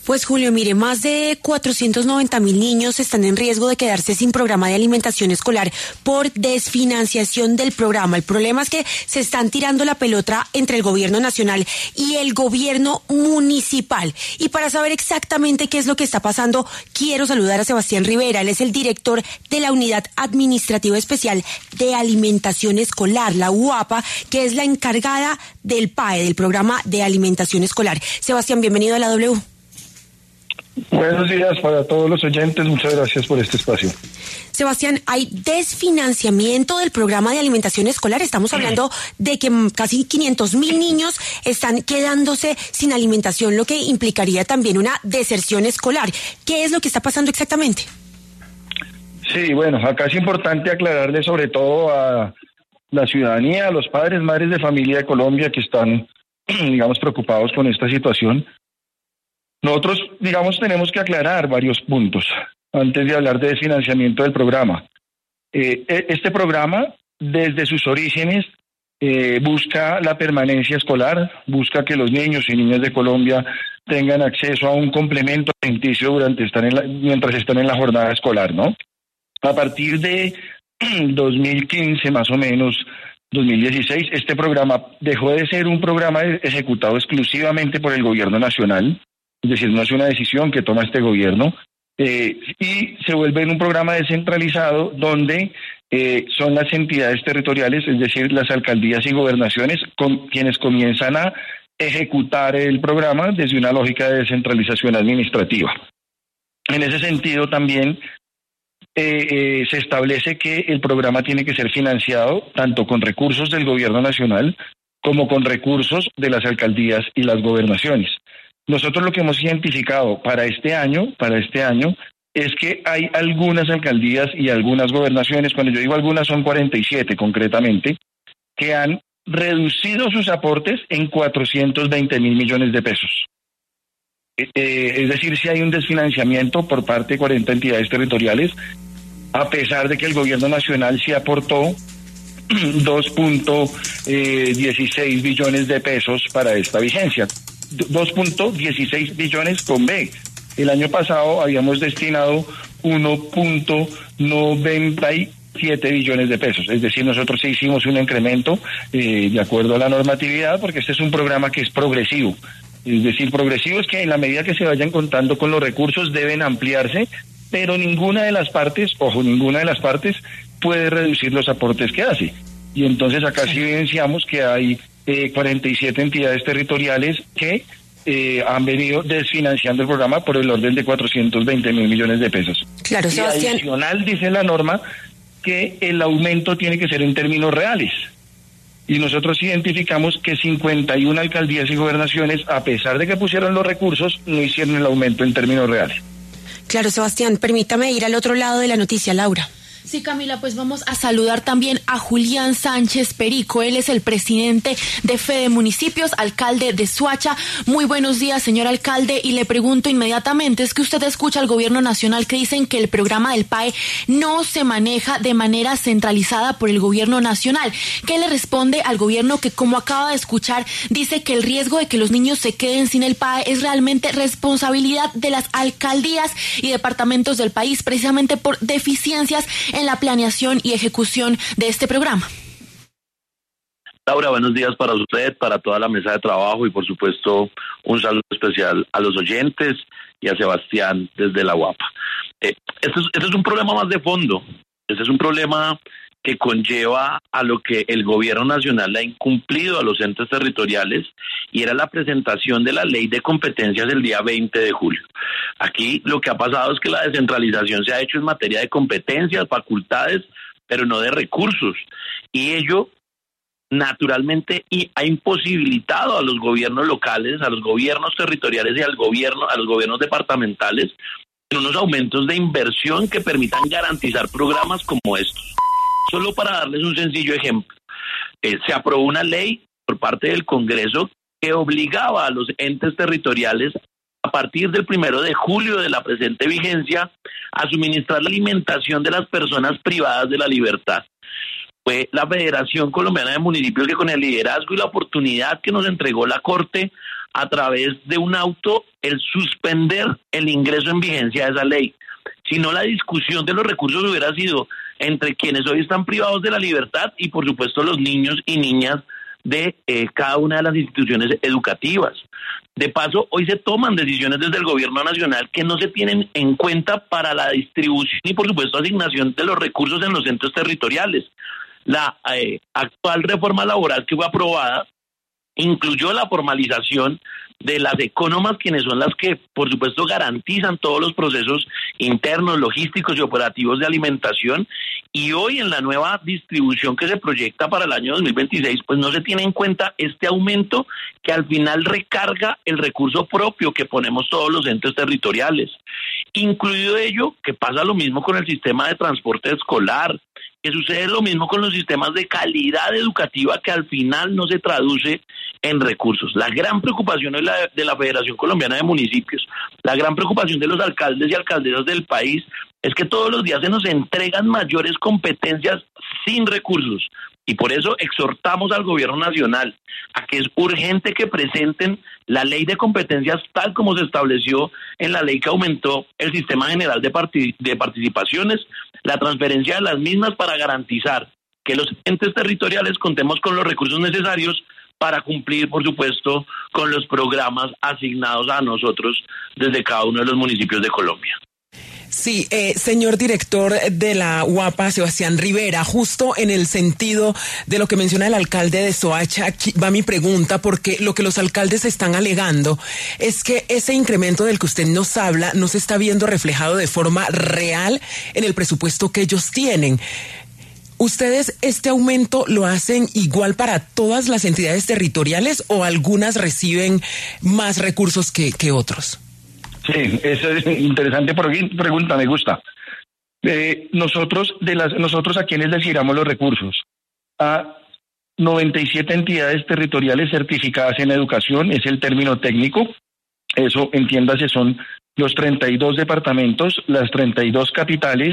Pues Julio, mire, más de 490,000 niños están en riesgo de quedarse sin programa de alimentación escolar por desfinanciación del programa. El problema es que se están tirando la pelota entre el gobierno nacional y el gobierno municipal. Y para saber exactamente qué es lo que está pasando, quiero saludar a Sebastián Rivera. Él es el director de la Unidad Administrativa Especial de Alimentación Escolar, la UAPA, que es la encargada del PAE, del Programa de Alimentación Escolar. Sebastián, bienvenido a la W. Buenos días para todos los oyentes, muchas gracias por este espacio. Sebastián, hay desfinanciamiento del programa de alimentación escolar. Estamos hablando de que casi 500,000 niños están quedándose sin alimentación, lo que implicaría también una deserción escolar. ¿Qué es lo que está pasando exactamente? Sí, bueno, acá es importante aclararle sobre todo a la ciudadanía, a los padres, madres de familia de Colombia que están, digamos, preocupados con esta situación. Nosotros, digamos, tenemos que aclarar varios puntos antes de hablar de desfinanciamiento del programa. Este programa, desde sus orígenes, busca la permanencia escolar, busca que los niños y niñas de Colombia tengan acceso a un complemento alimenticio mientras están en la jornada escolar, ¿no? A partir de 2015, más o menos, 2016, este programa dejó de ser un programa ejecutado exclusivamente por el gobierno nacional. Es decir, no es una decisión que toma este gobierno, y se vuelve en un programa descentralizado donde son las entidades territoriales, es decir, las alcaldías y gobernaciones, quienes comienzan a ejecutar el programa desde una lógica de descentralización administrativa. En ese sentido también se establece que el programa tiene que ser financiado tanto con recursos del gobierno nacional como con recursos de las alcaldías y las gobernaciones. Nosotros lo que hemos identificado para este año es que hay algunas alcaldías y algunas gobernaciones, cuando yo digo algunas son 47 concretamente, que han reducido sus aportes en 420,000 millones de pesos. Es decir, si hay un desfinanciamiento por parte de 40 entidades territoriales, a pesar de que el gobierno nacional sí aportó 2.16 billones de pesos para esta vigencia. 2.16 billones con B. El año pasado habíamos destinado 1.97 billones de pesos. Es decir, nosotros sí hicimos un incremento de acuerdo a la normatividad, porque este es un programa que es progresivo. Es decir, progresivo es que en la medida que se vayan contando con los recursos deben ampliarse, pero ninguna de las partes puede reducir los aportes que hace. Y entonces acá sí evidenciamos que hay 47 entidades territoriales que han venido desfinanciando el programa por el orden de 420,000 millones de pesos. Claro, Sebastián. Y adicional dice la norma que el aumento tiene que ser en términos reales. Y nosotros identificamos que 51 alcaldías y gobernaciones, a pesar de que pusieron los recursos, no hicieron el aumento en términos reales. Claro, Sebastián, permítame ir al otro lado de la noticia, Laura. Sí, Camila, pues vamos a saludar también a Julián Sánchez Perico. Él es el presidente de Fede Municipios, alcalde de Soacha. Muy buenos días, señor alcalde, y le pregunto inmediatamente, es que usted escucha al gobierno nacional que dicen que el programa del PAE no se maneja de manera centralizada por el gobierno nacional. ¿Qué le responde al gobierno que, como acaba de escuchar, dice que el riesgo de que los niños se queden sin el PAE es realmente responsabilidad de las alcaldías y departamentos del país, precisamente por deficiencias en la planeación y ejecución de este programa? Laura, buenos días para usted, para toda la mesa de trabajo y por supuesto un saludo especial a los oyentes y a Sebastián desde la UAPA. Este es un problema más de fondo, este es un problema que conlleva a lo que el gobierno nacional ha incumplido a los entes territoriales, y era la presentación de la ley de competencias el día 20 de julio. Aquí lo que ha pasado es que la descentralización se ha hecho en materia de competencias, facultades, pero no de recursos, y ello naturalmente ha imposibilitado a los gobiernos locales, a los gobiernos territoriales y a los gobiernos departamentales en unos aumentos de inversión que permitan garantizar programas como estos. Solo para darles un sencillo ejemplo, se aprobó una ley por parte del Congreso que obligaba a los entes territoriales a partir del 1 de julio de la presente vigencia a suministrar la alimentación de las personas privadas de la libertad. Fue la Federación Colombiana de Municipios que, con el liderazgo y la oportunidad que nos entregó la Corte, a través de un auto el suspender el ingreso en vigencia de esa ley. Si no, la discusión de los recursos hubiera sido entre quienes hoy están privados de la libertad y, por supuesto, los niños y niñas de cada una de las instituciones educativas. De paso, hoy se toman decisiones desde el gobierno nacional que no se tienen en cuenta para la distribución y, por supuesto, asignación de los recursos en los centros territoriales. La actual reforma laboral que fue aprobada incluyó la formalización de las ecónomas, quienes son las que, por supuesto, garantizan todos los procesos internos, logísticos y operativos de alimentación, y hoy en la nueva distribución que se proyecta para el año 2026, pues no se tiene en cuenta este aumento que al final recarga el recurso propio que ponemos todos los entes territoriales. Incluido ello, que pasa lo mismo con el sistema de transporte escolar, que sucede lo mismo con los sistemas de calidad educativa, que al final no se traduce en recursos. La gran preocupación es de la Federación Colombiana de Municipios, la gran preocupación de los alcaldes y alcaldesas del país es que todos los días se nos entregan mayores competencias sin recursos, y por eso exhortamos al gobierno nacional a que es urgente que presenten la ley de competencias tal como se estableció en la ley que aumentó el sistema general de participaciones, la transferencia de las mismas para garantizar que los entes territoriales contemos con los recursos necesarios para cumplir, por supuesto, con los programas asignados a nosotros desde cada uno de los municipios de Colombia. Sí, señor director de la UAPA, Sebastián Rivera, justo en el sentido de lo que menciona el alcalde de Soacha, aquí va mi pregunta, porque lo que los alcaldes están alegando es que ese incremento del que usted nos habla no se está viendo reflejado de forma real en el presupuesto que ellos tienen. ¿Ustedes este aumento lo hacen igual para todas las entidades territoriales o algunas reciben más recursos que otros? Sí, esa es interesante pregunta, me gusta. Nosotros a quienes les giramos los recursos, a 97 entidades territoriales certificadas en educación, es el término técnico. Eso, entiéndase, son los 32 departamentos, las 32 capitales,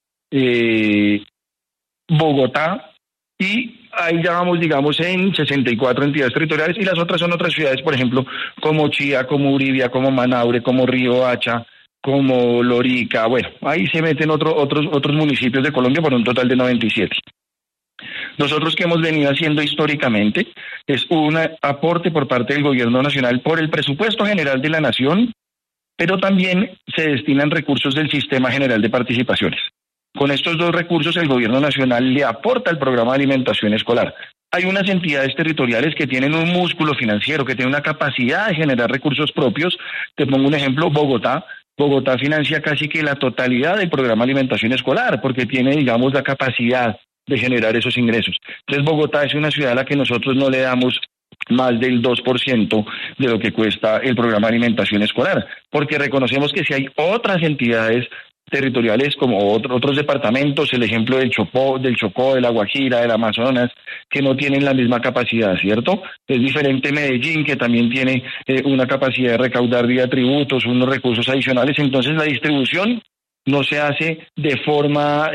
Bogotá, y ahí ya vamos, digamos, en 64 entidades territoriales, y las otras son otras ciudades, por ejemplo, como Chía, como Uribia, como Manaure, como Riohacha, como Lorica. Bueno, ahí se meten otros municipios de Colombia por un total de 97. Nosotros, que hemos venido haciendo históricamente, es un aporte por parte del gobierno nacional por el presupuesto general de la nación, pero también se destinan recursos del Sistema General de Participaciones. Con estos dos recursos, el gobierno nacional le aporta el programa de alimentación escolar. Hay unas entidades territoriales que tienen un músculo financiero, que tienen una capacidad de generar recursos propios. Te pongo un ejemplo, Bogotá. Bogotá financia casi que la totalidad del programa de alimentación escolar, porque tiene, digamos, la capacidad de generar esos ingresos. Entonces, Bogotá es una ciudad a la que nosotros no le damos más del 2% de lo que cuesta el programa de alimentación escolar, porque reconocemos que si hay otras entidades territoriales como otros departamentos, el ejemplo del Chocó, de La Guajira, del Amazonas, que no tienen la misma capacidad, ¿cierto? Es diferente Medellín, que también tiene una capacidad de recaudar vía tributos, unos recursos adicionales. Entonces la distribución no se hace de forma,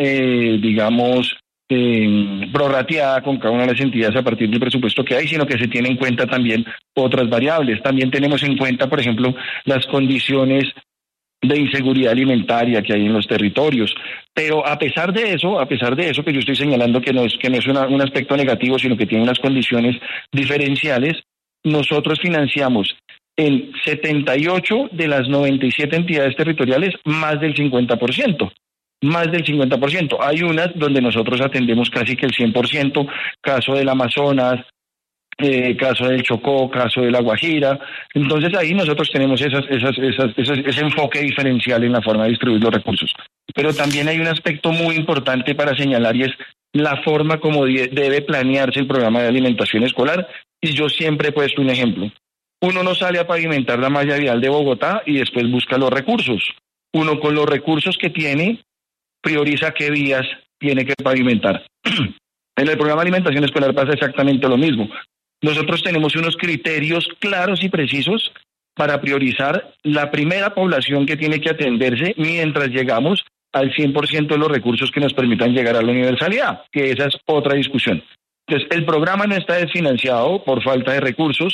prorrateada con cada una de las entidades a partir del presupuesto que hay, sino que se tiene en cuenta también otras variables. También tenemos en cuenta, por ejemplo, las condiciones de inseguridad alimentaria que hay en los territorios. Pero a pesar de eso que yo estoy señalando que no es un aspecto negativo, sino que tiene unas condiciones diferenciales, nosotros financiamos en 78 de las 97 entidades territoriales más del 50%. Más del 50%. Hay unas donde nosotros atendemos casi que el 100%, caso del Amazonas, caso del Chocó, caso de La Guajira. Entonces ahí nosotros tenemos ese enfoque diferencial en la forma de distribuir los recursos. Pero también hay un aspecto muy importante para señalar, y es la forma como debe planearse el programa de alimentación escolar. Y yo siempre he puesto un ejemplo. Uno no sale a pavimentar la malla vial de Bogotá y después busca los recursos. Uno, con los recursos que tiene, prioriza qué vías tiene que pavimentar. En el programa de alimentación escolar pasa exactamente lo mismo. Nosotros tenemos unos criterios claros y precisos para priorizar la primera población que tiene que atenderse mientras llegamos al 100% de los recursos que nos permitan llegar a la universalidad, que esa es otra discusión. Entonces, el programa no está desfinanciado por falta de recursos.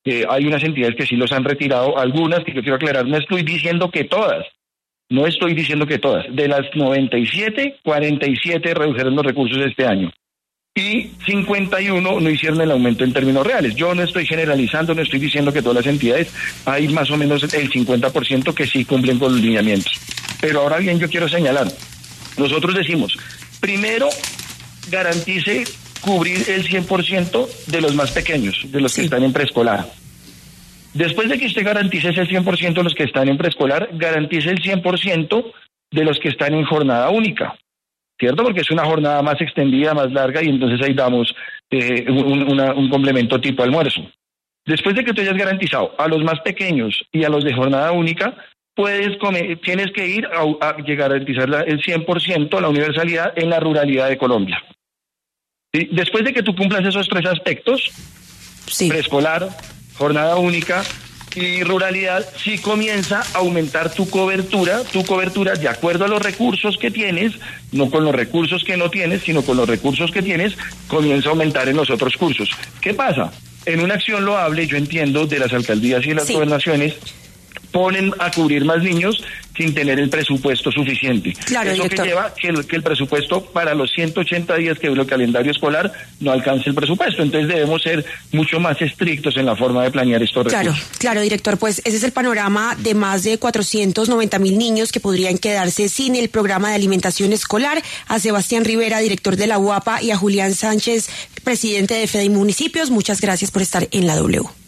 Hay unas entidades que sí los han retirado, algunas que yo quiero aclarar, no estoy diciendo que todas. De las 97, 47 redujeron los recursos este año. Y 51 no hicieron el aumento en términos reales. Yo no estoy generalizando, no estoy diciendo que todas las entidades, hay más o menos el 50% que sí cumplen con los lineamientos. Pero ahora bien, yo quiero señalar, nosotros decimos, primero, garantice cubrir el 100% de los más pequeños, de los que están en preescolar. Después de que usted garantice ese 100% de los que están en preescolar, garantice el 100% de los que están en jornada única. ¿Cierto? Porque es una jornada más extendida, más larga, y entonces ahí damos un complemento tipo almuerzo. Después de que tú hayas garantizado a los más pequeños y a los de jornada única, tienes que ir a llegar a garantizar el 100%, la universalidad en la ruralidad de Colombia. ¿Sí? Después de que tú cumplas esos 3 aspectos, preescolar, jornada única y ruralidad, sí comienza a aumentar tu cobertura de acuerdo a los recursos que tienes, no con los recursos que no tienes, sino con los recursos que tienes, comienza a aumentar en los otros cursos. ¿Qué pasa? En una acción loable, yo entiendo, de las alcaldías y las gobernaciones, ponen a cubrir más niños sin tener el presupuesto suficiente. Claro, eso director. Que lleva que el presupuesto para los 180 días que dura el calendario escolar no alcance el presupuesto. Entonces debemos ser mucho más estrictos en la forma de planear estos recursos. Claro, director, pues ese es el panorama de más de 490.000 niños que podrían quedarse sin el programa de alimentación escolar. A Sebastián Rivera, director de la UAPA, y a Julián Sánchez, presidente de FEDEMunicipios, muchas gracias por estar en la W.